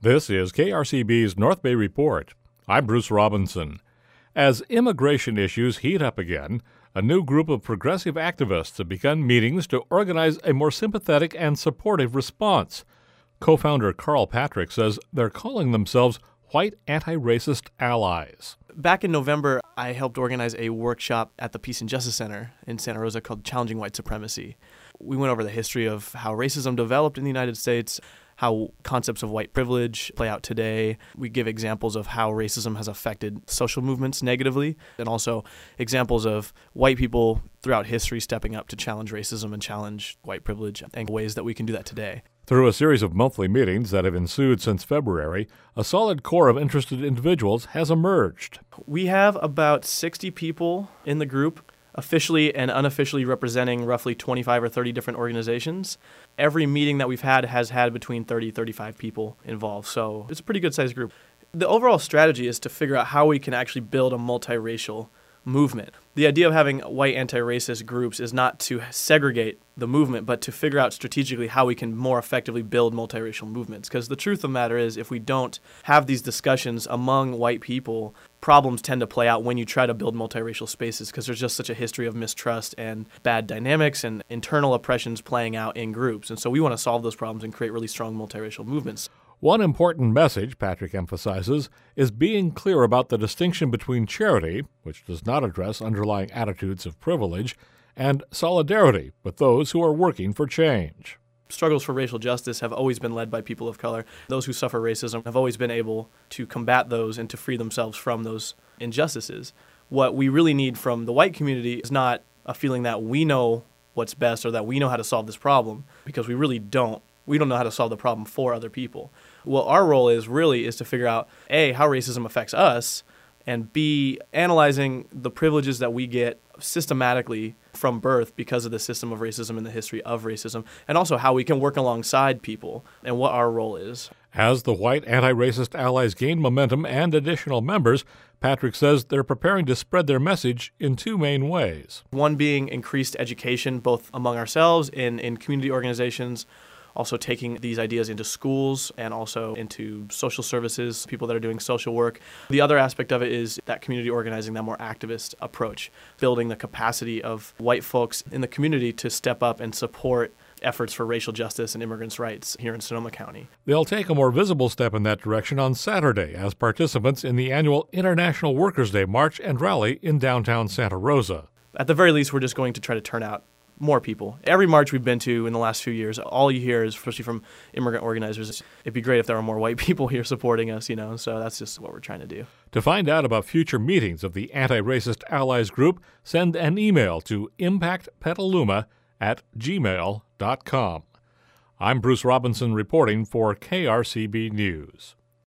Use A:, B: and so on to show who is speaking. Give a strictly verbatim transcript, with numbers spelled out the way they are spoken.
A: This is K R C B's North Bay Report. I'm Bruce Robinson. As immigration issues heat up again, a new group of progressive activists have begun meetings to organize a more sympathetic and supportive response. Co-founder Carl Patrick says they're calling themselves White Anti-Racist Allies.
B: Back in November, I helped organize a workshop at the Peace and Justice Center in Santa Rosa called Challenging White Supremacy. We went over the history of how racism developed in the United States, how concepts of white privilege play out today. We give examples of how racism has affected social movements negatively, and also examples of white people throughout history stepping up to challenge racism and challenge white privilege, and ways that we can do that today.
A: Through a series of monthly meetings that have ensued since February, a solid core of interested individuals has emerged.
B: We have about sixty people in the group, officially and unofficially representing roughly twenty-five or thirty different organizations. Every meeting that we've had has had between thirty, thirty-five people involved, so it's a pretty good-sized group. The overall strategy is to figure out how we can actually build a multiracial movement. The idea of having white anti-racist groups is not to segregate the movement, but to figure out strategically how we can more effectively build multiracial movements. Because the truth of the matter is, if we don't have these discussions among white people, problems tend to play out when you try to build multiracial spaces, because there's just such a history of mistrust and bad dynamics and internal oppressions playing out in groups. And so we want to solve those problems and create really strong multiracial movements.
A: One important message, Patrick emphasizes, is being clear about the distinction between charity, which does not address underlying attitudes of privilege, and solidarity with those who are working for change.
B: Struggles for racial justice have always been led by people of color. Those who suffer racism have always been able to combat those and to free themselves from those injustices. What we really need from the white community is not a feeling that we know what's best or that we know how to solve this problem, because we really don't. We don't know how to solve the problem for other people. What our role is really is to figure out, A, how racism affects us, and B, analyzing the privileges that we get systematically from birth because of the system of racism and the history of racism, and also how we can work alongside people and what our role is.
A: As the White Anti-Racist Allies gain momentum and additional members, Patrick says they're preparing to spread their message in two main ways.
B: One being increased education, both among ourselves and in community organizations, also taking these ideas into schools and also into social services, people that are doing social work. The other aspect of it is that community organizing, that more activist approach, building the capacity of white folks in the community to step up and support efforts for racial justice and immigrants' rights here in Sonoma County.
A: They'll take a more visible step in that direction on Saturday as participants in the annual International Workers' Day March and Rally in downtown Santa Rosa.
B: At the very least, we're just going to try to turn out more people. Every march we've been to in the last few years, all you hear is, especially from immigrant organizers, it'd be great if there were more white people here supporting us, you know, so that's just what we're trying to do.
A: To find out about future meetings of the Anti-Racist Allies Group, send an email to impact petaluma at gmail dot com. I'm Bruce Robinson reporting for K R C B News.